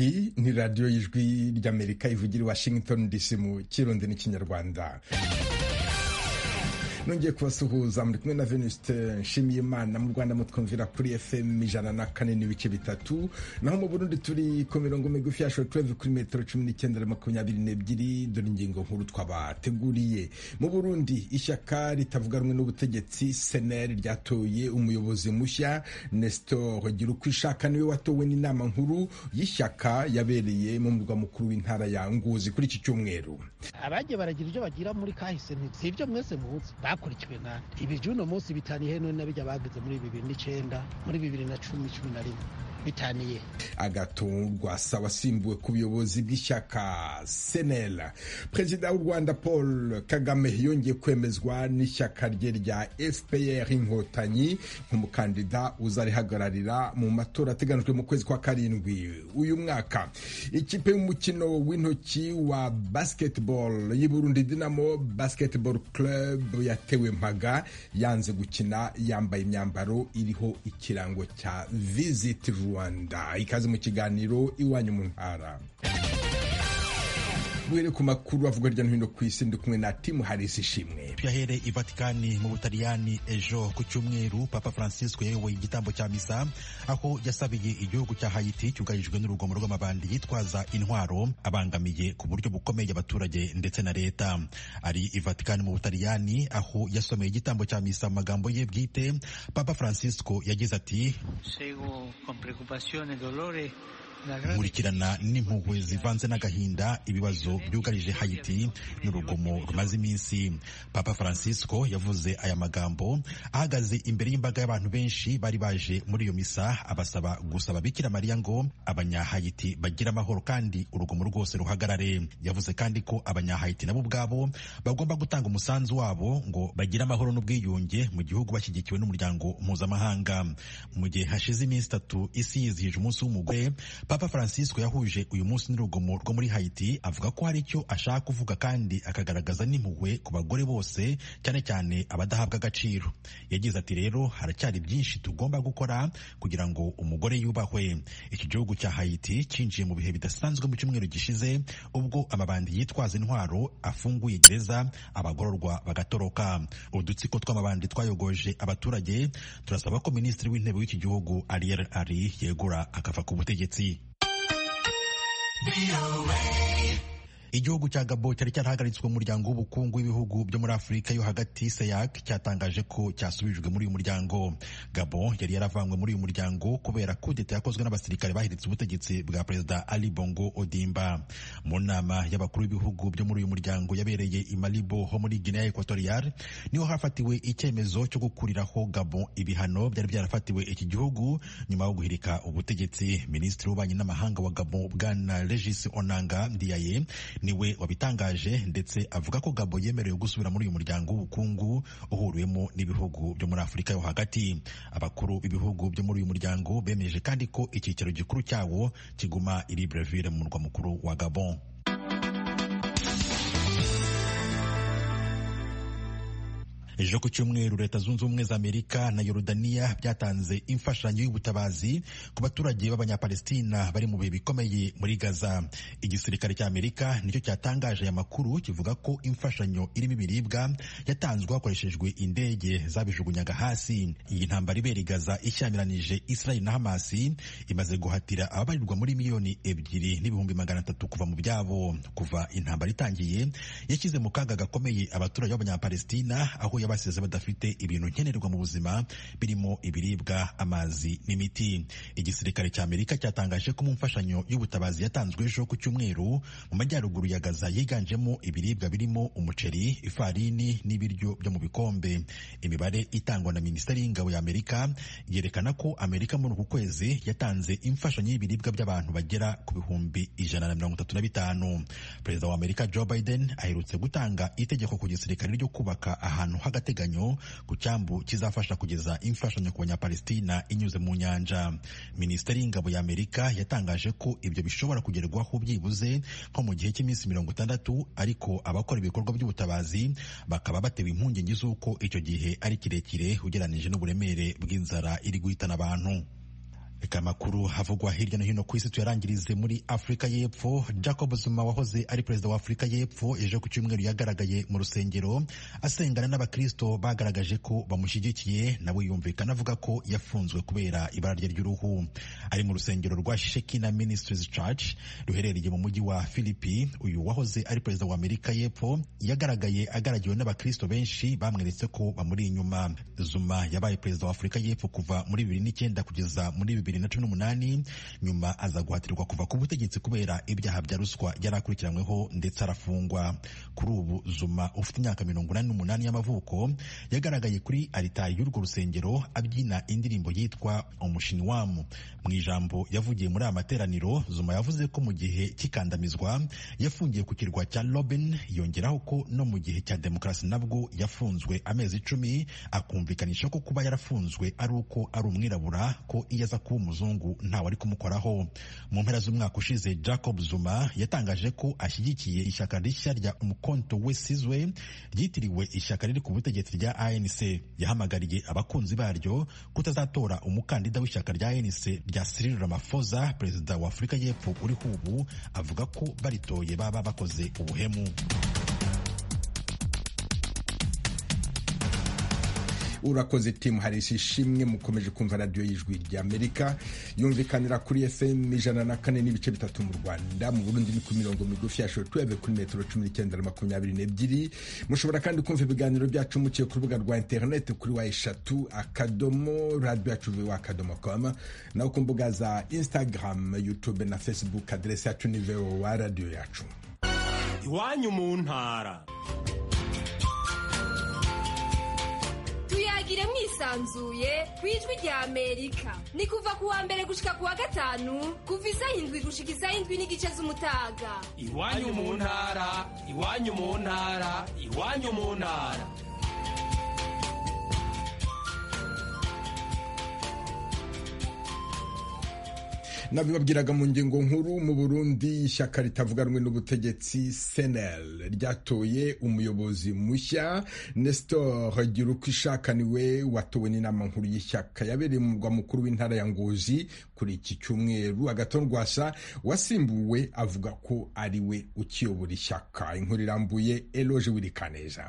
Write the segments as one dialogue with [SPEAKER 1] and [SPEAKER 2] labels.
[SPEAKER 1] iyi ni radiyo y'ijwi ry'Amerika ivugira i Washington DC mu Kirundi n'Ikinyarwanda. Nongeye kubasuhuza muri kumwe na Venuste Nshimiyimana. Mu Rwanda mutwumvira kuri FM 104.3, naho mu Burundi turi ku mirongo migufi ya shortwave kuri metero 19-22. Dore ingingo nkuru twabateguriye. Mu Burundi ishyaka ritavuga rumwe n'ubutegetsi CNL ryatoye umuyobozi mushya. Nestor Girukwishaka niwe watowe n'inama nkuru y'ishyaka yabereye mu murwa mukuru w'intara ya Ngozi kuri iki cyumweru.
[SPEAKER 2] Abaje baragira ibyo bagira muri kahise si ibyo mwese muzi bakurikiwe nande. Ibi juno munsi bitaniye none nabijya bageze muri 2009 muri 2010 bitaniye. Agatorwa wasimbuwe ku buyobozi bw'ishyaka CNL. Perezida w'u Rwanda Paul Kagame yongeye kwemezwa n'ishyaka rye rya FPR Inkotanyi nk'umukandida uzarihagararira mu matora ateganijwe mu kwezi kwa karindwi uyu mwaka. Ikipe y'umukino w'intoki wa basketball y'i Burundi Dinamo Basketball Club yatewe mpaga yanze gukina yambaye imyambaro iriho ikirango cya Visit Rwanda. Ikaze mu kiganiro iwanyu mu ntara. Bwere ku makuru avuga hirya no hino ku isi, ndi kumwe na Tim Harris Ishimwe.
[SPEAKER 3] Tuyahere i Vatikani mu Butaliyani. Ejo ku cyumweru Papa Francisco yayoboye igitambo cya misa aho yasabiye igihugu cya Haiti cyugarijwe n'urugomo rw'amabandi yitwaza intwaro abangamiye ku buryo bukomeye abaturage ndetse na leta. Ari i Vatikani mu Butaliyani aho yasomeye igitambo cya misa mu magambo ye bwite. Papa Francisco yagize ati:
[SPEAKER 4] Seguo con preoccupazione e dolore
[SPEAKER 3] nkurikirana n'impuhwe zivanze n'agahinda ibibazo byugarije Haiti n'urugomo rumaze iminsi. Papa Francisco yavuze aya magambo ahagaze imbere y'imbaga y'abantu benshi bari baje muri iyo misa, abasaba gusaba Bikira Mariya ngo abanya-Haiti bagira amahoro kandi urugomo rwose ruhagarare. Yavuze kandi ko abanya-Haiti nabo ubwabo bagomba gutanga umusanzu wabo ngo bagire amahoro n'ubwiyunge mu gihugu bashyigikiwe n'umuryango mpuzamahanga. Mu gihe hashize iminsi 3 isi yizihije umunsi w'umugore, Papa Francisco yahuje uyu munsi n'urugomo rwo muri Haiti, avuga ko hari icyo ashaka kuvuga kandi akagaragaza n'impuhwe ku bagore bose, cyane cyane abadahabwa agaciro. Yagize ati: rero haracyari byinshi tugomba gukora kugira ngo umugore yubahwe. Iki gihugu cya Haiti cyinjiye mu bihe bidasanzwe mu cyumweru gishize ubwo amabandi yitwaza intwaro afunguye gereza abagororwa bagatoroka. Udutsiko tw'amabandi twayogoje abaturage. Turasaba ko Minisitiri w'Intebe w'iki gihugu Ariel Henry yegura akava ku butegetsi. Igihugu cya Gabon cyari cyarahagaritswe mu muryango w'ubukungu w'ibihugu byo muri Afurika yo hagati CEEAC cyatangaje ko cyasubijwe muri uyu muryango. Gabon yari yaravanywe muri uyu muryango kubera kudeta yakozwe n'abasirikare bahiritse ubutegetsi bwa Perezida Ali Bongo Ondimba. Mu nama y'abakuru b'ibihugu byo muri uyu muryango yabereye i Malabo ho muri Guinea Equatorial niho hafatiwe icyemezo cyo gukuriraho Gabon ibihano byari byarafatiwe iki gihugu nyuma yo guhirika ubutegetsi. Minisitiri w'ububanyi n'amahanga wa Gabon Bwana Regis Onanga Ndiaye niwe wabitangaje, ndetse avuga ko Gabon yemerewe gusubira muri uyu muryango w'ubukungu uhuriwemo n'ibihugu byo muri Afurika yo hagati. Abakuru b'ibihugu byo muri uyu muryango bemeje kandi ko icyicaro gikuru cyawo kiguma i Libreville mu murwa mukuru wa Gabon. Ejo ku cyumweru Leta Zunze Ubumwe za Amerika na Yorodaniya byatanze imfashanyo y'ubutabazi ku baturage b'Abanyapalestina bari mu bihe bikomeye muri Gaza. Igisirikare cya Amerika nicyo cyatangaje aya makuru kivuga ko imfashanyo irimo ibiribwa yatanzwe hakoreshejwe indege zabijugunyaga hasi. Iyi ntambara ibera i Gaza ishyamiranyije Israel na Hamas imaze guhatira ababarirwa muri 2,300,000 kuva mu byabo. Kuva intambara itangiye yashyize mu kaga gakomeye abaturage b'Abanyapalestina aho yabasize badafite ibintu nkenerwa mu buzima birimo ibiribwa, amazi n'imiti. Igisirikare cya Amerika cyatangaje ko mu mfashanyo y'ubutabazi yatanzwe ejo ku cyumweru mu majyaruguru ya Gaza yiganjemo ibiribwa birimo umuceri, ifarini n'ibiryo byo mu bikombe. Imibare itangwa na Minisiteri y'Ingabo ya Amerika yerekana ko Amerika muri uku kwezi yatanze imfashanyo y'ibiribwa by'abantu bagera ku bihumbi 135. Perezida wa Amerika Joe Biden aherutse gutanga itegeko ku gisirikare ryo kubaka ahantu agateganyo ku cyambu kizafasha kugeza imfashanyo ku Banyapalestina inyuze mu nyanja. Minisiteri y'Ingabo ya Amerika yatangaje ko ibyo bishobora kugerwaho byibuze nko mu gihe cy'iminsi 60, ariko abakora ibikorwa by'ubutabazi bakaba batewe impungenge z'uko icyo gihe ari kirekire ugereranije n'uburemere bw'inzara iri guhitana abantu. reka amakuru havugwa hirya no hino ku isi tuyarangirize muri Afurika y'Epfo. Jacob Zuma wahoze ari perezida wa Afurika y'Epfo ejo ku cyumweru yagaragaye mu rusengero asengana n'abakristo bagaragaje ko bamushyigikiye, nawe yumvikana avuga ko yafunzwe kubera ibara rye ry'uruhu. Ari mu rusengero rwa Shekinah Ministries Church ruherereye mu mujyi wa Philippi. Uyu wahoze ari perezida wa Amerika y'Epfo yagaragaye agaragiwe n'abakristo benshi bamweretse ko bamuri inyuma. Zuma yabaye perezida wa Afurika y'Epfo kuva muri 2009 kugeza muri 2018, nyuma aza guhatirwa kuva ku butegetsi kubera ibyaha bya ruswa yari akurikiranyweho ndetse arafungwa. Kuri ubu Zuma ufite imyaka 88 y'amavuko yagaragaye kuri alitari y'urwo rusengero abyina indirimbo yitwa Omushinwamu. Mu ijambo yavugiye muri aya materaniro, Zuma yavuze ko mu gihe cy'ikandamizwa yafungiye ku kirwa cya Robben, yongeraho ko no mu gihe cya demokarasi nabwo yafunzwe amezi 10, akumvikanisha ko kuba yarafunzwe ari uko ari umwirabura, ko iyo aza kuba umuzungu ntawe ari kumukoraho. Mu mpera z'umwaka ushize Jacob Zuma yatangaje ko ashyigikiye ishyaka rishya rya Umkhonto weSizwe ryitiriwe ishyaka riri ku butegetsi rya ANC. Yahamagariye abakunzi baryo kutazatora umukandida w'ishyaka rya ANC rya Cyril Ramaphosa, perezida wa Afurika y'Epfo uriho ubu, avuga ko baritoye baba bakoze ubuhemu.
[SPEAKER 1] Urakoze Tim Harris. Ishimwe mukomeje kumva radio y'Ijwi ry'Amerika yumvikanira kuri FM 104.3 mu Rwanda, mu Burundi ni ku mirongo migufi ya shortwave kuri metero 1922. Mushobora kandi kumva ibiganiro byacu muciye ku rubuga rwa internet kuri wa3.radio.com na ku mbuga za Instagram, YouTube na Facebook. Adresse yacu ni VOA radio yacu.
[SPEAKER 5] Iwanyu mu ntara.
[SPEAKER 6] Tuyagire mwisanzuye kwijwi rya Amerika. Ni kuva kuwa mbere gushika kuwa gatanu kuva isaha 7 gushika isaha 7:30 z'umutaga.
[SPEAKER 5] Iwanyu mu ntara, iwanyu mu ntara, iwanyu mu ntara.
[SPEAKER 1] Nabibabwiraga mu ngingo nkuru. Mu Burundi ishyaka ritavuga rumwe n'ubutegetsi CNL ryatoye umuyobozi mushya. Nestor Girukishaka niwe watowe n'inama nkuru y'ishyaka yabereye mu murwa mukuru w'intara ya Ngozi kuri iki cyumweru. Agathon Rwasa wasimbuwe avuga ko ari we ukiyobora ishyaka. Inkuru irambuye Eloge Wirikaneza.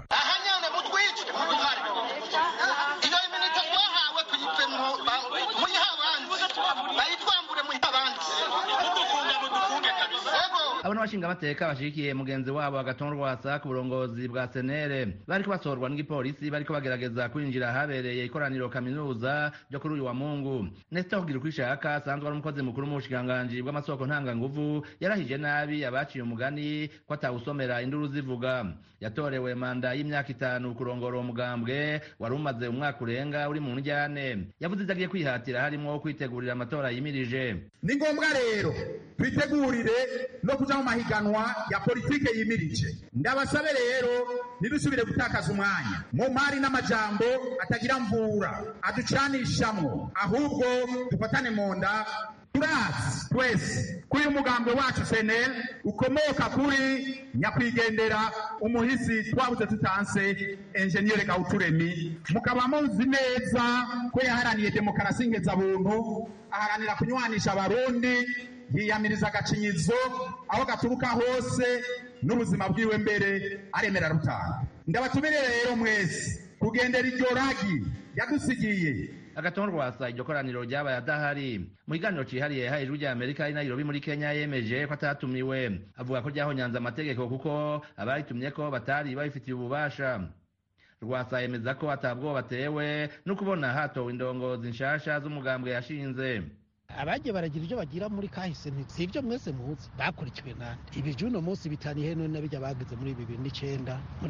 [SPEAKER 7] Abana bashinga amateka bashigikiye mugenzi wabo Agathon Rwasa ku burongozi bwa CNL bariko basorwa n'igipolisi bariko bagerageza kwinjira habereye ikoraniro kaminuza ryo kuri uyu wa Mungu. Nestor Girukishaka asanzwe ari umukozi mukuru mu bushikiranganji bw'amasoko ntanganguvu yarahije nabi abaciye umugani ko atawusomera induru zivuga. Yatorewe manda y'imyaka 5 kurongora umugambwe wari umaze umwaka urenga uri mu njyane. Yavuze izagiye kwihatira harimo kwitegurira amatora yimirije.
[SPEAKER 8] Ni ngombwa rero twitegurire no kuja mu mahiganwa ya politike yimirije. Ndabasabe rero nidusubire gutakaza umwanya mu mari n'amajambo atagira mvura aducanishamwo, ahubwo dufatane mu nda. Turazi twese kuri umugambwe wacu CNL ukomoka kuri nyakwigendera umuhisi twabuze tutanse Engineer Gauturemi, mukaba muzi neza ko yaharaniye demokarasi ngezabuntu, aharanira kunywanisha abarundi, yiyamiriza agacinyizo aho gaturuka hose n'ubuzima bwiwe mbere aremera rutanga. Ndabatumire rero mwese kugendera iryo ragi yadusigiye.
[SPEAKER 7] Agathon Rwasa iryo koraniro ryabaye adahari. Mu kiganiro cihariye ha Ijwi rya Amerika ari Nairobi muri Kenya yemeje ko atatumiwe. Avuga ko ryahonyanze amategeko kuko abaritumye ko batari babifitiye ububasha. Rwasa yemeza ko atabwo batewe no kubona hatowe indongozi nshasha z'umugambwe yashinze.
[SPEAKER 2] Abaje baragira ibyo bagira muri kahise si ibyo mwese muzi bakurikiwe nande. Ibijuno munsi bitaniye none nabijya bagize muri 2009 muri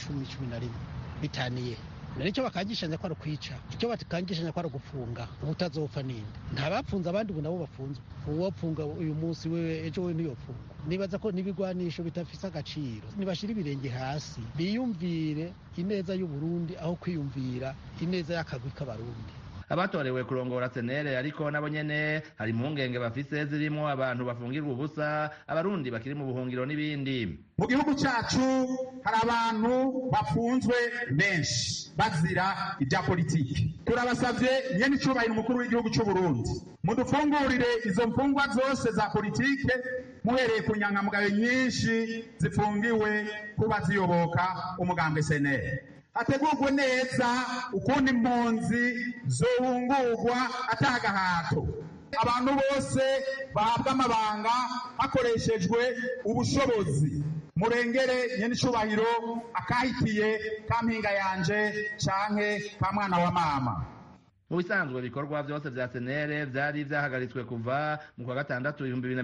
[SPEAKER 2] 2011 bitaniye. Nicyo bakangishanya ko ari kwica, icyo bakangishanya ko ari gufunga ubutazopfa ninde. Ntabapfunza abandi ubu nabo bafunzwe. Uwapfunga uyu munsi wewe ejo we niyo funga. Nibaza ko nibigwanisho bitafisa agaciro. Nibashira ibirenge hasi biyumvire ineza y'u Burundi aho kwiyumvira ineza y'akagwi k'abarundi.
[SPEAKER 7] abatorewe kurongora senere ariko nabo nyene hari impungenge bafise zirimo abantu bafungirwa ubusa, abarundi bakiri mu buhungiro n'ibindi.
[SPEAKER 8] Mu gihugu cyacu hari abantu bafunzwe benshi bazira ibya politiki. Turabasavye nyene icubahiro umukuru w'igihugu cy'u Burundi, mudufungurire izo mfungwa zose za politike, muhereye ku nyangamugayo nyinshi zifungiwe kuba ziyoboka umugambwe senere. Hategurwe neza ukundi impunzi zohungurwa atagahato. Abantu bose bahabwa amabanga hakoreshejwe ubushobozi. Murengere nyene icubahiro akahitiye ka mpinga yanje canke ka mwana wa mama.
[SPEAKER 7] Mu bisanzwe ibikorwa byose vya senere vyari vyahagaritswe kuva mu kwa gatandatu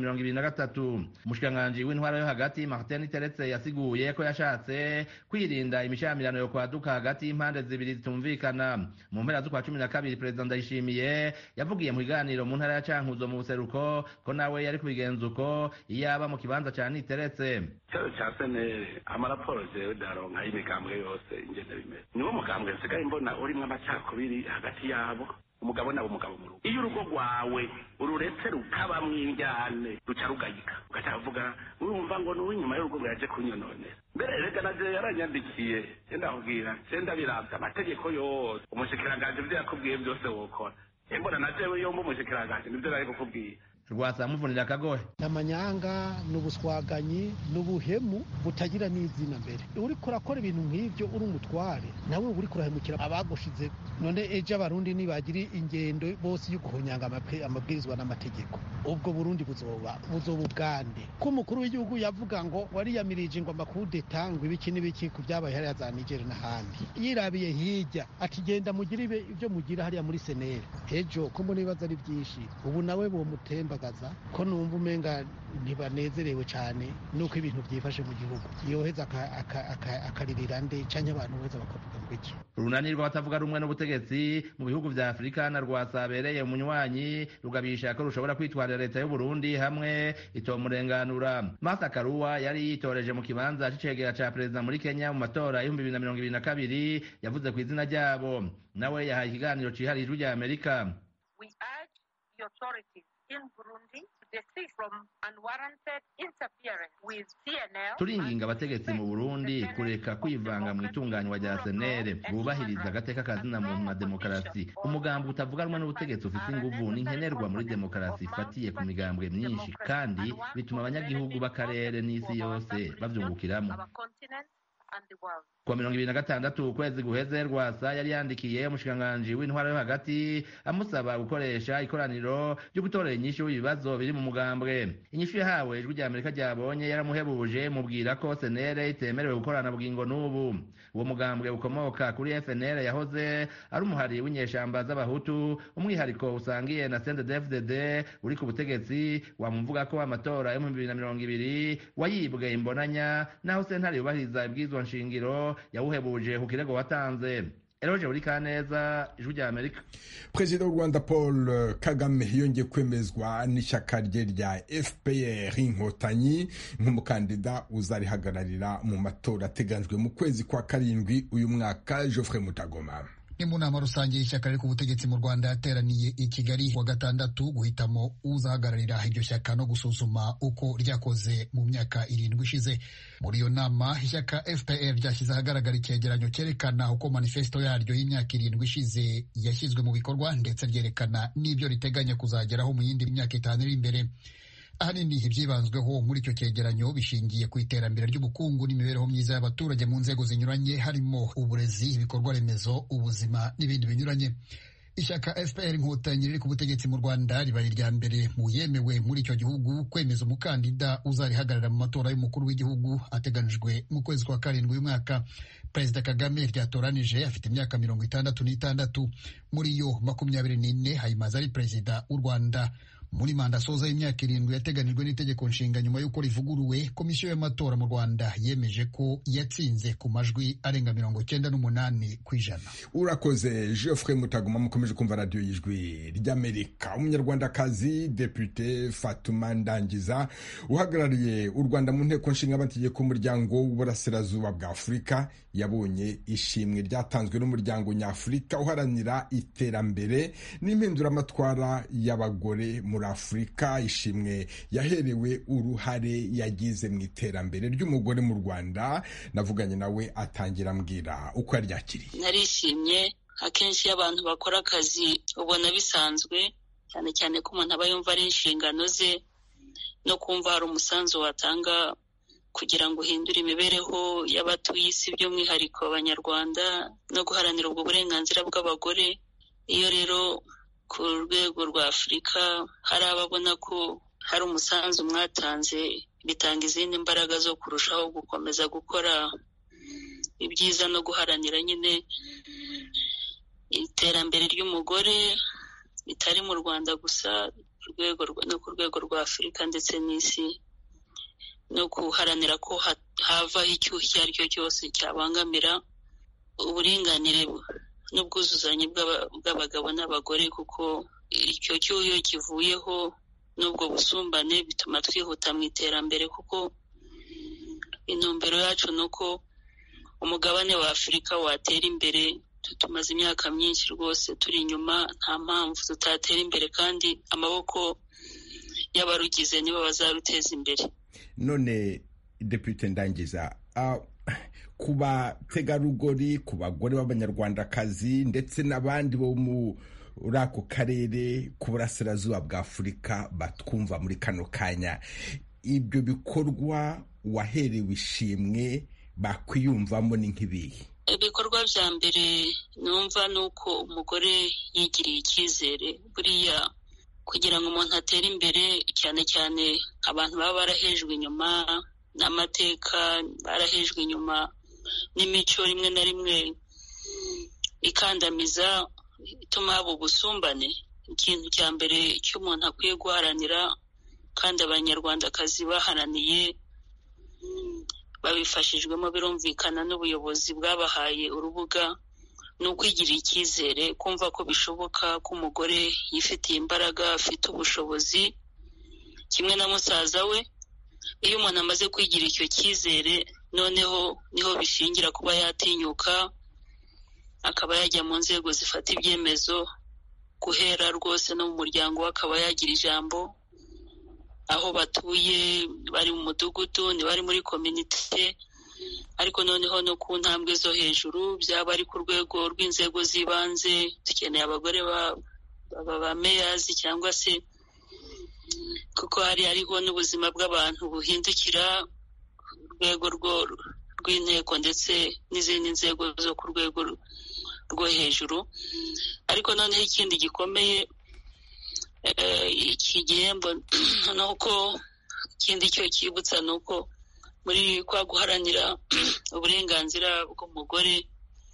[SPEAKER 7] 2023. Umushikiranganji w'intwara yo hagati Martin Teretse yasiguye ko yashatse kwirinda imishamirano yo kwaduka hagati y'impande zibiri zitumvikana. Mu mpera z'ukwa 12 President Ndayishimiye yavugiye mu kiganiro mu ntara ya Cankuzo mu buseruko ko nawe yari kubigenza uko iyaba mu kibanza ca Niteretse.
[SPEAKER 9] Cya senere amaraporo jewe daronka y'imigambwe yose ingene bimeze. Niwo mugambwe nsigaye mbona urimwo amacakubiri hagati yabo. Umugabo nabo umugabo mu rugo. Iyo urugo rwawe ururetse rukabamwo injyane ruca rugayika ugacavuga urumva ngo n'uw'inyuma y'urugo yaje kunyononera. Mbere rega naje yaranyandikiye ndakubwira ndabiravye amategeko yose umushikiranganje ivyo yakubwiye byose wokora. Embona najewe yo mu mushikiranganje nivyo nari kukubwira.
[SPEAKER 7] Rwasa muvunira kagohe.
[SPEAKER 2] Namanyanga n'ubuswaganyi n'ubuhemu butagira n'izina mbere. Uriko urakora ibintu nk'ivyo uri umutware nawe uriko urahemukira abagushize. None ejo abarundi nibagiri ingendo bose y'uguhonyanga amabwirizwa n'amategeko. Ubwo Burundi buzoba ubwande. Ko umukuru w'igihugu yavuga ngo wariyamirije ngo amakudeta ngo ibiki n'ibiki ku byabaye hariya za Niger n'ahandi. Yirabiye hirya ati genda mugire ibyo mugira hariya muri senere. Ejo ko mbona ibibazo ari byinshi. Ubu nawe bo mutemba ko numva umenga ntibanezerewe cyane nuko ibintu byifashe mu gihugu. Yoheza akaririra nde canke abantu beza bakavuga ngo iki.
[SPEAKER 7] Urunani rw'abatavuga rumwe n'ubutegetsi mu bihugu vya Afrika na rwasabereye umunywanyi rugabisha ko rushobora kwitwarira leta y'u Burundi hamwe itomurenganura. Martha Karua yari yitoreje mu kibanza c'icegera ca perezida muri Kenya mu matora ya 2022 yavuze ku izina ryabo. Nawe yahaye ikiganiro cihariye ijwi rya Amerika.
[SPEAKER 10] We urge the authorities in Burundi to desist from unwarranted interference with CNL.
[SPEAKER 7] Turinginga abategetsi mu Burundi kureka kwivanga mu itunganywa rya senere, bubahiriza agateka kazina muntu na demokarasi. Umugambi utavuga rumwe n'ubutegetsi ufite inguvu n'inkenerwa muri demokarasi ifatiye ku migambwe myinshi kandi bituma abanyagihugu b'akarere n'isi yose bavyungukiramo. Kwa 2026 ukwezi guheze Rwasa yari yandikiye umushikiranganji w'intwara yo hagati amusaba gukoresha ikoraniro ryo gutorera inyishu y'ibibazo biri mu mugambwe. Inyishu yahawe ijwi rya Amerika ryabonye yaramuhebuje mubwira ko senere itemerewe gukorana bugingo n'ubu. Uwo mugambwe ukomoka kuri FNL yahoze ari umuhari w'inyeshamba z'abahutu, umwihariko usangiye na CNDD-FDD uri ku butegetsi. Wamuvuga ko amatora yo mu 2020 wayibwe imbonanya naho sentare yubahiriza ibwizwa nshingiro yawuhebuje ku kirego watanze. Eroje uri kaneza ijwi rya Amerika.
[SPEAKER 1] President w'u Rwanda Paul Kagame yongeye kwemezwa n'ishyaka rye rya FPR Inkotanyi nk'umukandida uzarihagararira mu matora ateganijwe mu kwezi kwa karindwi uyu mwaka. Geoffrey Mutagoma.
[SPEAKER 11] Ni mu nama rusange y'ishyaka riri ku butegetsi mu Rwanda yateraniye i Kigali wa gatandatu guhitamo uzahagararira iryo shyaka no gusuzuma uko ryakoze mu myaka 7 ishize. Muri iyo nama ishyaka FPR ryashyize ahagaragara icyegeranyo cyerekana uko manifesto yaryo y'imyaka 7 ishize yashyizwe mu bikorwa ndetse ryerekana n'ibyo riteganya kuzageraho mu yindi myaka 5 iri imbere. Ahanini ibyibanzweho muri icyo cyegeranyo bishingiye ku iterambere ry'ubukungu n'imibereho myiza y'abaturage mu nzego zinyuranye, harimo uburezi, ibikorwa remezo, ubuzima n'ibindi binyuranye. Ishyaka FPR Inkotanyi riri ku butegetsi mu Rwanda ribaye irya mbere mu yemewe muri icyo gihugu kwemeza umukandida uzarihagarara mu matora y'umukuru w'igihugu ateganijwe mu kwezi kwa karindwi uyu mwaka. Perezida Kagame ryatoranije afite imyaka 66, muri yo 24 ayimaze ari perezida w'u Rwanda. muri manda soza y'imyaka 7 yateganijwe n'itegeko nshinga nyuma y'uko rivuguruwe, komisiyo y'amatora mu Rwanda yemeje ko yatsinze ku majwi arenga 98%.
[SPEAKER 1] Urakoze Geoffrey Mutagoma. Mukomeje kumva radio y'Ijwi ry'Amerika. Umunyarwandakazi Depute Fatuma Ndangiza uhagarariye u Rwanda mu nteko nshinga amategeko y'umuryango w'uburasirazuba bwa Afurika yabonye ishimwe ryatanzwe n'umuryango nyafurika uharanira iterambere n'impinduramatwara y'abagore muri Afurika. Ishimwe yaherewe uruhare yagize mu iterambere ry'umugore mu Rwanda. Navuganye nawe atangira ambwira uko yaryakiriye.
[SPEAKER 12] Narishimye. Akenshi abantu bakora akazi ubona bisanzwe, cyane cyane ko umuntu aba yumva ari inshingano ze no kumva hari umusanzu watanga kugira ngo uhindure imibereho y'abatuye isi by'umwihariko abanyarwanda no guharanira ubwo burenganzira bw'abagore. Iyo rero ku rwego rwa Afurika hari ababona ko hari umusanzu mwatanze, bitanga izindi mbaraga zo kurushaho gukomeza gukora ibyiza no guharanira nyine iterambere ry'umugore bitari mu Rwanda gusa, no ku rwego rwa Afurika ndetse n'isi, no guharanira ko havaho icyuho icyo ari cyo cyose cyabangamira uburinganire n'ubwuzuzanye bw'abagabo n'abagore, kuko icyo cyuho iyo kivuyeho n'ubwo busumbane bituma twihuta mu iterambere, kuko intumbero yacu ni uko umugabane wa Afurika watera imbere. Tumaze imyaka myinshi rwose turi inyuma, nta mpamvu tutatera imbere, kandi amaboko y'abarugize nibo bazaruteza imbere.
[SPEAKER 1] None Depute Ndangiza, ku bategarugori, ku bagore b'abanyarwandakazi ndetse n'abandi bo muri ako karere ku burasirazuba bwa Afurika batwumva muri kano kanya, ibyo bikorwa waherewe ishimwe bakwiyumvamo ni nk'ibihe?
[SPEAKER 12] Ibikorwa bya mbere numva ni uko umugore yigiriye icyizere. Buriya kugira ngo umuntu atere imbere, cyane cyane abantu baba barahejwe inyuma n'amateka, barahejwe inyuma n'imico rimwe na rimwe ikandamiza, ituma haba ubusumbane. Ikintu cya mbere cy'umuntu akwiye guharanira, kandi abanyarwandakazi baharaniye babifashijwemo birumvikana n'ubuyobozi bwabahaye urubuga, ni ukwigirira icyizere, kumva ko bishoboka ko umugore yifitiye imbaraga, afite ubushobozi kimwe na musaza we. Iyo umuntu amaze kwigira icyo cyizere, noneho niho bishingira kuba yatinyuka akaba yajya mu nzego zifata ibyemezo, guhera rwose no mu muryango we akaba yagira ijambo, aho batuye, bari mu mudugudu, ni bari muri community, ariko noneho no ku ntambwe zo hejuru, byaba ari ku rwego rw'inzego z'ibanze. Dukeneye abagore ba mayors cyangwa se, kuko hariho n'ubuzima bw'abantu buhindukira ku rwego rw'inteko ndetse n'izindi nzego zo ku rwego rwo hejuru. Ariko noneho ikindi gikomeye iki gihembo ni uko, ikindi cyo cyibutsa ni uko muri kwa guharanira uburenganzira bw'umugore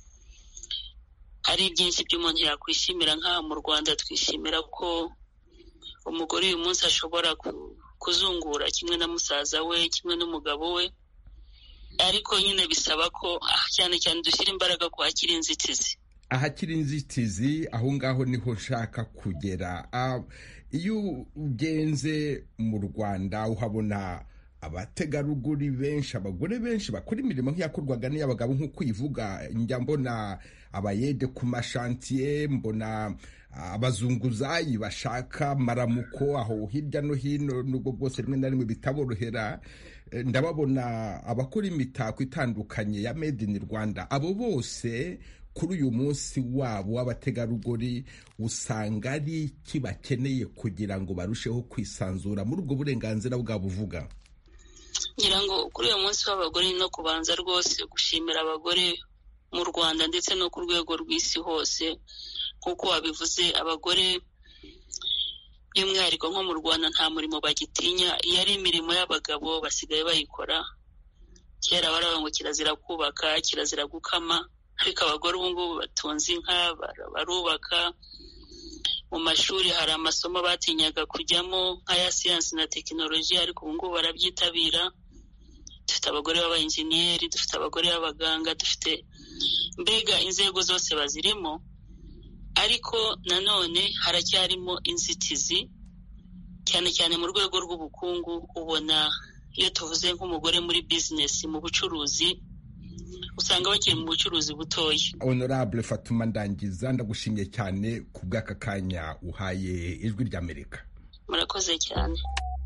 [SPEAKER 12] hari byinshi by'umuntu yakwishimira. nk'aha mu Rwanda twishimira ko umugore uyu munsi ashobora kuzungura kimwe na musaza we, kimwe n'umugabo we, ariko nyine bisaba ko cyane cyane dushyira imbaraga ku hakiri inzitizi.
[SPEAKER 1] Ahakiri inzitizi, aho ngaho niho nshaka kugera. Iyo ugenze mu Rwanda uhabona abategarugori benshi, abagore benshi bakora imirimo nk'iyakorwaga n'iy'abagabo nk'uko uyivuga. Njya mbona abayede ku mashantiye, mbona abazunguzayi bashaka maramuko aho hirya no hino, nubwo bwose rimwe na rimwe bitaborohera. Ndababona abakora imitako itandukanye ya made in Rwanda. Abo bose kuri uyu munsi wabo w'abategarugori usanga ari iki bakeneye kugira ngo barusheho kwisanzura muri ubwo burenganzira bwabo uvuga?
[SPEAKER 12] ngira ngo kuri uyu munsi w'abagore no kubanza rwose gushimira abagore mu Rwanda ndetse no ku rwego rw'isi hose. Nk'uko wabivuze, abagore by'umwihariko nko mu Rwanda nta murimo bagitinya. Iyo ari imirimo y'abagabo basigaye bayikora. Kera baravuga ngo kirazira kubaka, kirazira gukama, ariko abagore ubu ngubu batunze inka, barubaka, mu mashuri hari amasomo batinyaga kujyamo nk'aya siyansi na tekinoloji, ariko ubu ngubu barabyitabira. Dufite abagore b'abainjeniyeri, dufite abagore b'abaganga, dufite mbega inzego zose bazirimo, ariko nanone haracyarimo inzitizi cyane cyane mu rwego rw'ubukungu. Ubona iyo tuvuze nk'umugore muri bizinesi, mu bucuruzi, usanga bakiri mu bucuruzi butoya.
[SPEAKER 1] Honorable Fatuma Ndangiza, ndagushimiye cyane ku bw'aka kanya uhaye Ijwi ry'Amerika.
[SPEAKER 12] Murakoze cyane.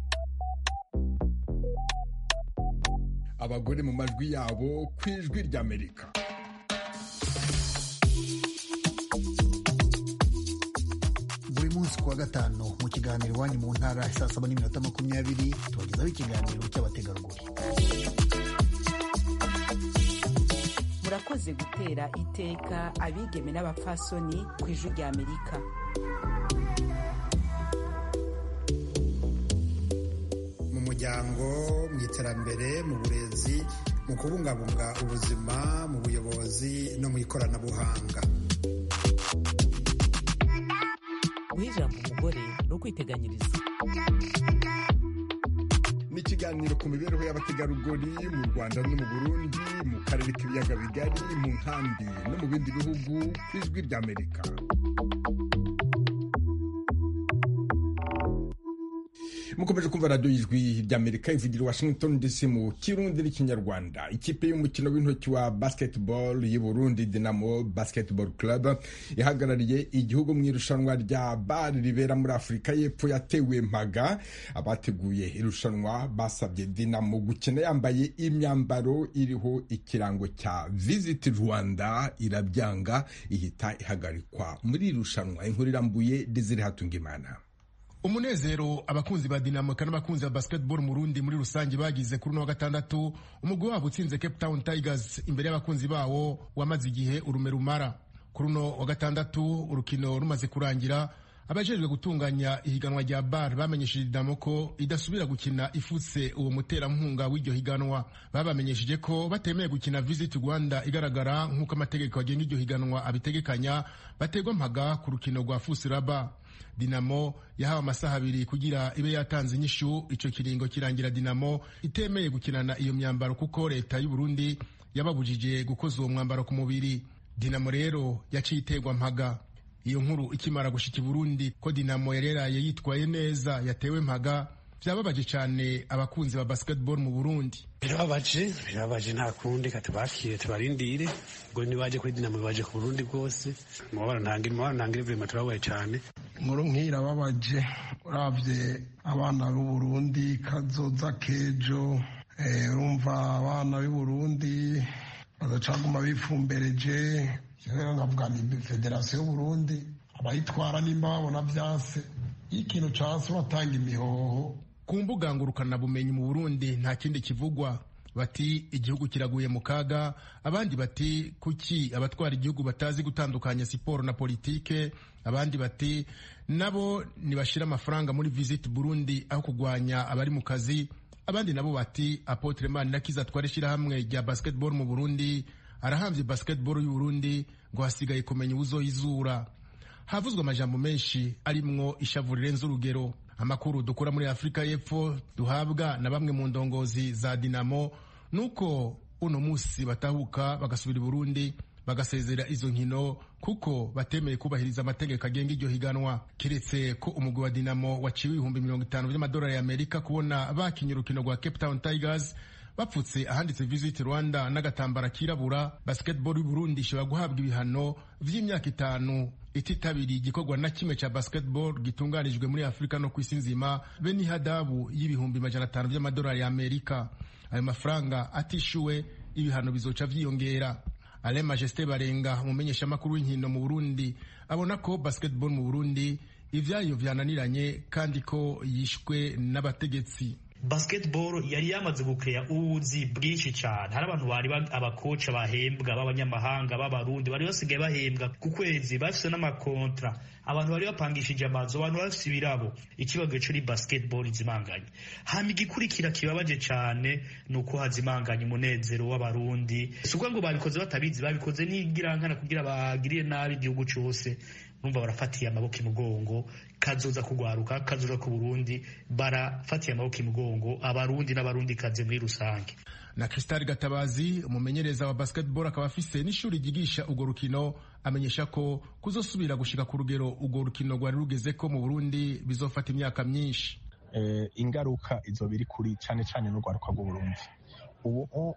[SPEAKER 1] Abagore mu majwi yabo ku Ijwi ry'Amerika.
[SPEAKER 11] Buri munsi kuwa gatanu mu kiganiro Iwanyu mu Ntara saa 7:20 tubagezaho ikiganiro cy'abategarugori.
[SPEAKER 13] Murakoze gutera iteka abigeme n'abapfasoni ku Ijwi ry'Amerika.
[SPEAKER 14] Mu muryango, mu iterambere, mu burezi, mu kubungabunga ubuzima, mu buyobozi no mu ikoranabuhanga.
[SPEAKER 15] Guha ijambo umugore no kwiteganyiriza.
[SPEAKER 1] Ni ikiganiro ku mibereho y'abategarugori mu Rwanda no mu Burundi, mu karere k'ibiyaga bigari, mu nkambi no mu bindi bihugu ku Ijwi ry'Amerika. Mukomeje kumva radio Ijwi ry'Amerika ivugira Washington DC mu Kirundi n'Ikinyarwanda. Ikipe y'umukino w'intoki wa basketball y'u Burundi Dinamo Basketball Club ihagarariye igihugu mu irushanwa rya BAL ribera muri Afurika y'Epfo yatewe mpaga. Abateguye irushanwa basabye Dinamo gukina yambaye imyambaro iriho ikirango cya Visit Rwanda, irabyanga ihita ihagarikwa muri irushanwa. Inkuru irambuye Desire Hatungimana.
[SPEAKER 16] Umunezero abakunzi ba Dinamo kandi abakunzi ba basketball mu Burundi muri rusange bagize kuri no gatandatu umugwi wabo utsinze Cape Town Tigers imbere y'abakunzi bawo wamaze igihe urume rumara. Kuri no wa gatandatu urukino rumaze kurangira, abajejwe gutunganya ihiganwa rya BAL bamenyesheje Dinamo ko idasubira gukina ifutse uwo muterampunga w'iryo higanwa. Babamenyesheje ko batemeye gukina Visit Rwanda igaragara nk'uko amategeko agenga iryo higanwa abitegekanya, bategwa mpaga ku rukino rwa Fusiraba. Dinamo yahawe amasaha 2 kugira ibe yatanze inyishu. Ico kiringo kirangira Dinamo itemeye gukinana iyo myambaro kuko leta y'u Burundi yababujije gukoza uwo mwambaro ku mubiri. Dinamo rero yaciye itegwa mpaga. Iyo nkuru ikimara gushika i Burundi ko Dinamo yareraye yitwaye neza yatewe mpaga, vyababaje cyane abakunzi ba basketball mu Burundi.
[SPEAKER 17] Birabaje nta kundi katubakire tubarindire ngo nibaje kuri Dinamo baje ku Burundi bwose. Mubara ntangire vraiment turabaye cyane.
[SPEAKER 18] Nkuru nkira babaje uravye abana b'u Burundi kazoza kejo, urumva abana b'u Burundi bazacaguma bifumbereje. Rero ngavuga ni Federasiyo y'u Burundi abayitwara nimba babona byase ikintu cyase batanga imihoho.
[SPEAKER 16] Ku mbuga ngurukana bumenyi mu Burundi nta kindi kivugwa. Bati igihugu kiraguye mu kaga, abandi bati kuki abatwara igihugu batazi gutandukanya siporo na politike, abandi bati nabo nibashira amafaranga muri Visit Burundi aho kugwanya abari mu kazi, abandi nabo bati Apotre Manirakiza atwarishira hamwe rya basketball mu Burundi arahamvye basketball y'u Burundi ngo hasigaye kumenya uzoyizura. Havuzwe amajambo menshi arimwo ishavu rirenze urugero. Amakuru dukura muri Afrika y'Epfo duhabwa na bamwe mu ndongozi za Dinamo nuko uno musi batahuka bagasubira i Burundi bagasezera izo nkino kuko batemeye kubahiriza amategeko agenga iryo higanwa. Kiretse ko umugwi wa Dinamo waciwe $50,000 by'amadolari y'Amerika kubona bakinye urukino rwa Cape Town Tigers bapfutse ahanditse Visit Rwanda n'agatambara kirabura, basketball y'u Burundi ishobora guhabwa ibihano vy'imyaka 5 ititabiri igikorwa na kimwe cha basketball gitunganijwe muri Afrika no kwisi nzima, be ni hadabu $500,000 by'amadolari y'Amerika. Ayo mafaranga atishuwe ibihano bizoca vyiyongera. Alain Majesté Barenga umumenyesha makuru w'inkino mu Burundi abona ko basketball mu Burundi ivyayo vyananiranye kandi ko yishwe n'abategetsi.
[SPEAKER 19] Basketball yari yamaze gukrea ubuzi bwinshi cyane. Hari abantu bari abakoca bahembwa b'abanyamahanga b'abarundi bari basigaye bahembwa ku kwezi, bafise n'amakontra, abantu bari bapangishije amazu, abantu bafise ibirabo. Ikibazo cyo basketball izimanganye. Hama igikurikira kibabaje cyane nuko hazimanganye umunezero w'abarundi. Suko ngo babikoze batabizi, babikoze n'igirankana kugira bagiriye nabi igihugu cyose. numva barafatiye amaboko imugongo kazoza kugwaruka kazoza ku Burundi barafatiye amaboko imugongo abarundi n'abarundi kaze muri rusange.
[SPEAKER 16] Na Crystal Gatabazi umumenyereza wa basketball akaba afise n'ishuri ryigisha urwo rukino amenyesha ko kuzosubira gushika ku rugero urwo rukino rwari rugeze ko mu Burundi bizofata imyaka myinshi.
[SPEAKER 20] Ingaruka izo biri kuri cyane cyane n'urwaruka rw'u Burundi. Ubu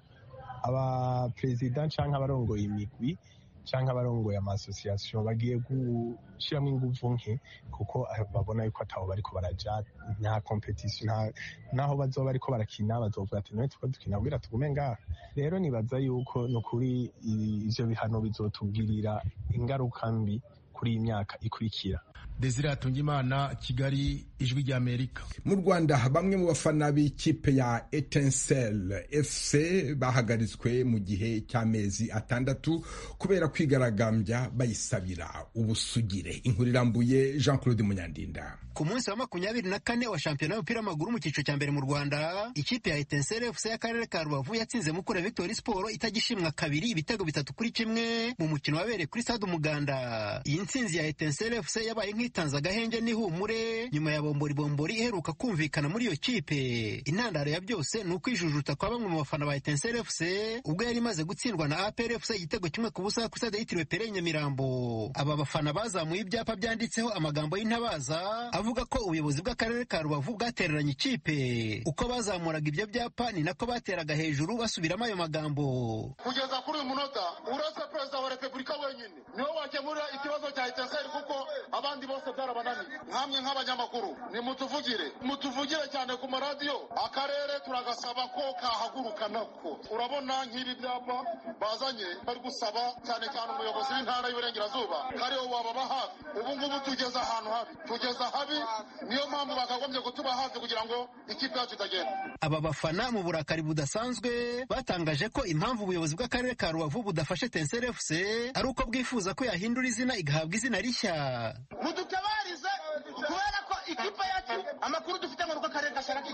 [SPEAKER 20] aba president canke abarongoye imigwi canke abarongoye amasosiyasiyo bagiye gushiramo inguvu nke kuko babona yuko ataho bariko baraja nta competition naho bazoba bariko barakina bazovuga ati none tuko dukina kugira tugume ngaha. Rero nibaza yuko no kuri ivyo bihano bizotugirira ingaruka mbi kuri iyi myaka ikurikira.
[SPEAKER 16] Desire Atungimana, Kigali, Ijwi rya Amerika.
[SPEAKER 1] Mu Rwanda bamwe mu bafana b'ikipe ya Etincelle FC bahagaritswe mu gihe cy'amezi 6 kubera kwigaragambya bayisabira ubusugire. Inkuru irambuye Jean Claude Munyandinda.
[SPEAKER 21] Ku munsi wa 24 wa shampiyona y'umupira w'amaguru mu cyiciro cya mbere mu Rwanda, ikipe ya Etincelle FC y'akarere ka Rubavu yatsinze Mukura Victory Sport itagishimwa kabiri ibitego 3-1 mu mukino wabereye kuri Stade Umuganda. Iyi ntsinzi ya Etincelle FC yabaye nk'itanze agahenge n'ihumure nyuma ya bombori iheruka kumvikana muri iyo kipe. Intandaro ya byose ni ukwijujuta kwa bamwe mu bafana ba Etincelle FC ubwo yari imaze gutsindwa na APR FC igitego 1-0 ku stade yitiriwe Pere Nyamirambo. Aba bafana bazamuye ibyapa byanditseho amagambo y'intabaza avuga ko ubuyobozi bw'akarere ka Rubavu bwatereranye ikipe. Uko bazamuraga ibyo byapa ni nako bateraga hejuru basubiramo ayo magambo.
[SPEAKER 22] Kugeza kuri uyu munota uretse perezida wa repubulika wenyine niwe wakemura ikibazo cya Etincelle kuko abandi bose byarabananiye. Nkamwe nk'abanyamakuru ni mutuvugire cyane ku maradiyo. Akarere turagasaba ko kahaguruka nako. Urabona nk'ibi byapa bazanye bari gusaba cyane cyane umuyobozi w'intara y'Iburengerazuba kariho wababa hafi. Ubu ngubu tugeze ahantu habi niyo mpamvu bakagombye kutuba hafi kugira ngo ikipe yacu itagenda.
[SPEAKER 21] Aba bafana mu burakari budasanzwe batangaje ko impamvu ubuyobozi bw'akarere ka Rubavu budafashe Etincelle FC ari uko bwifuza ko yahindura izina igahabwa izina rishya.
[SPEAKER 22] Mudutabarize kubera ko ikipe yacu amakuru dufite ngo ruko akarere gashaka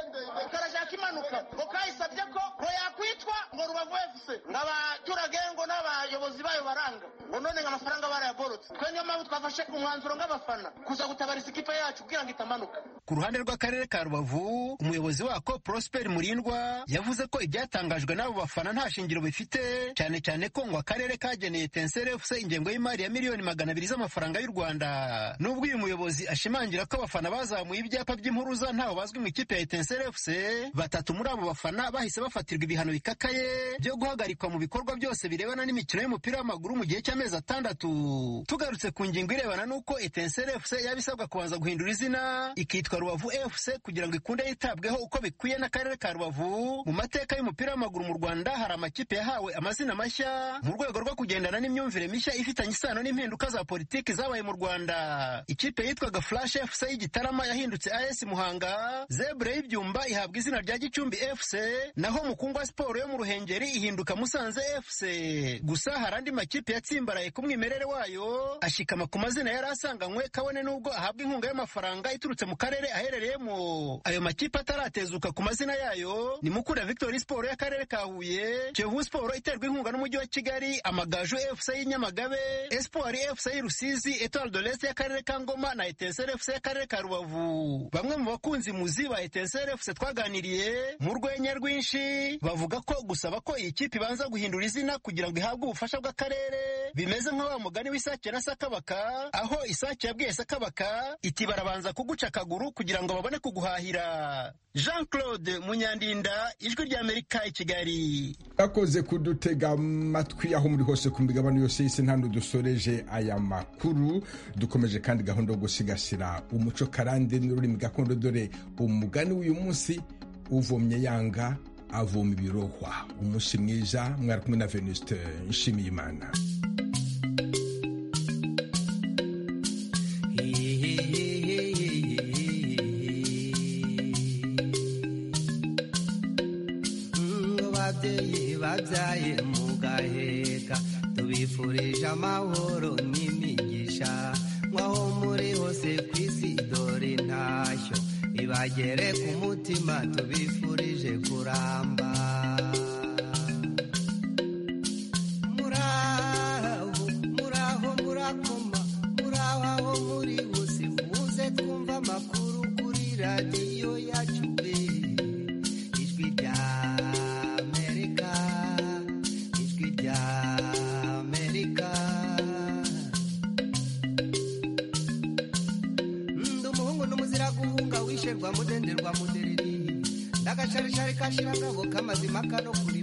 [SPEAKER 22] imanuka ngo kayisabye ko yakwitwa ngo Rubavu FC n'abaturage ngo n'abayobozi bayo baranga ngo none amafaranga barayaborotse. Twe niyo mpamvu twafashe umwanzuro ng'abafana kuza gutabariza ikipe yacu kugira ngo itamanuka.
[SPEAKER 21] Ku ruhande rw'akarere ka Rubavu umuyobozi wako Prosper Murindwa yavuze ko ibyatangajwe n'abo bafana nta shingiro bifite cyane cyane ko ngo akarere kageneye Etincelle FC ingengo y'imari ya miliyoni 200 z'amafaranga y'u Rwanda. Nubwo uyu muyobozi ashimangira ko abafana bazamuye ibyapa by'impuruza ntaho bazwi mu ikipe ya Etincelle FC, batatu muri abo bafana bahise bafatirwa ibihano bikakaye byo guhagarikwa mu bikorwa byose birebana n'imikino y'umupira w'amaguru mu gihe cy'amezi 6. Tugarutse ku ngingo irebana n'uko Etincelle FC yabisabwa kubanza guhindura izina ikitwa Rubavu FC kugira ngo ikunde yitabweho uko bikwiye n'akarere ka Rubavu. Mu mateka y'umupira w'amaguru mu Rwanda hari amakipe yahawe amazina mashya mu rwego rwo kugendana n'imyumvire mishya ifitanye isano n'impinduka za politiki zabaye mu Rwanda. Ikipe yitwaga Flash FC y'Igitarama yahindutse AS Muhanga, Zebra y'Ibyumba ihabwa izina rya Gicumbi FC, naho Mukungwa Sport yo mu Ruhengeri ihinduka Musanze FC. Gusa hari andi makipe yatsimbaraye ku mwimerere wayo ashikama ku mazina yari asanganywe kabone nubwo ahabwa inkunga y'amafaranga iturutse mu karere aherereyemo. Ayo makipe ataratezuka ku mazina yayo ni Mukura Victory Sport y'akarere ka Huye, Kiyovu Sport iterwa inkunga n'umujyi wa Kigali, Amagaju FC y'Inyamagabe, Espoir FC y'Rusizi, Etoile de l'Est y'akarere ka Ngoma na Etincelle FC y'akarere ka Rubavu. Bamwe mu bakunzi muzi ba Etincelle FC twaganiriye mu rwenya rwinshi bavuga ko gusaba ko iyi kipe ibanza guhindura izina kugira ngo ihabwe ubufasha bw'akarere bimeze nk'awa mugani w'isake na Sakabaka, aho isake yabwiye Sakabaka iti barabanza kuguca akaguru kugira ngo babone kuguhahira. Jean Claude Munyandinda, Ijwi rya Amerika i Kigali.
[SPEAKER 1] Akoze kudutega amatwi aho muri hose ku migabane yose y'isi ntando dusoreje aya makuru. Dukomeje kandi gahunda yo gusigasira umuco karande n'ururimi gakondo, dore umugani w'uyu munsi uvomye yanga avoma ibirohwa. Umunsi mwiza, mwari kumwe na Venuste Nshimiyimana.
[SPEAKER 23] Babyaye mugaheka tubifurije amahoro n'imigisha mwaho muri hose ku isi, dore ntashyo ibagere ku mutima tubifurije kuramba. Muraho murakoma muraho radiyo yacu ijwi rya Amerika, ijwi rya Amerika. Ndi umuhungu n'umuzira guhunga wisherwa mudenderwa mudereri, ndagasharishari kashirangabo kamazima kano